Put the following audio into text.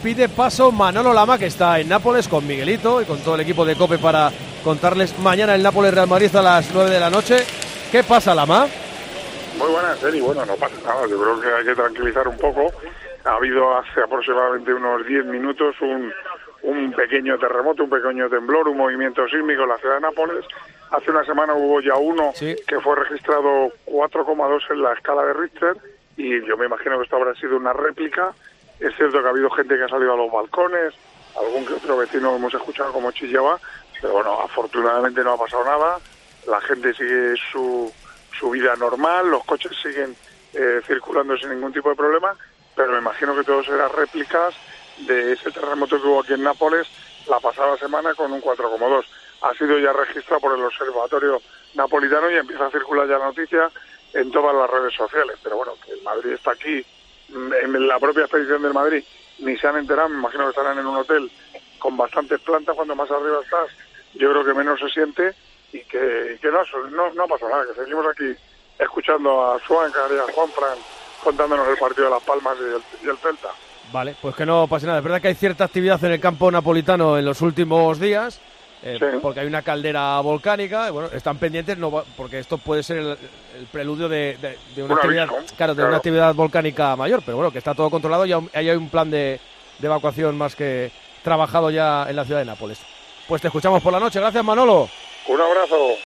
Pide paso Manolo Lama, que está en Nápoles con Miguelito y con todo el equipo de COPE para contarles mañana el Nápoles-Real Madrid a las 9 de la noche. ¿Qué pasa, Lama? Muy buenas, Eri. Bueno, no pasa nada. Yo creo que hay que tranquilizar un poco. Ha habido hace aproximadamente unos 10 minutos un pequeño terremoto, un pequeño temblor, un movimiento sísmico en la ciudad de Nápoles. Hace una semana hubo ya uno que fue registrado 4,2 en la escala de Richter y yo me imagino que esto habrá sido una réplica. Es cierto que ha habido gente que ha salido a los balcones, algún que otro vecino hemos escuchado como chillaba, pero bueno, afortunadamente no ha pasado nada. La gente sigue su vida normal, los coches siguen circulando sin ningún tipo de problema, pero me imagino que todo será réplicas de ese terremoto que hubo aquí en Nápoles la pasada semana con un 4,2. Ha sido ya registrado por el Observatorio Napolitano y empieza a circular ya la noticia en todas las redes sociales. Pero bueno, que el Madrid está aquí, en la propia expedición del Madrid, ni se han enterado, me imagino que estarán en un hotel con bastantes plantas, cuando más arriba estás, yo creo que menos se siente y que no pasa nada, que seguimos aquí escuchando a Suáncar y a Juanfran contándonos el partido de Las Palmas y el Celta. Vale, pues que no pase nada. Es verdad que hay cierta actividad en el campo napolitano en los últimos días, porque hay una caldera volcánica, y bueno, están pendientes, porque esto puede ser el preludio de una actividad, claro, de una actividad volcánica mayor, pero bueno, que está todo controlado y hay un plan de evacuación más que trabajado ya en la ciudad de Nápoles. Pues te escuchamos por la noche. Gracias, Manolo. Un abrazo.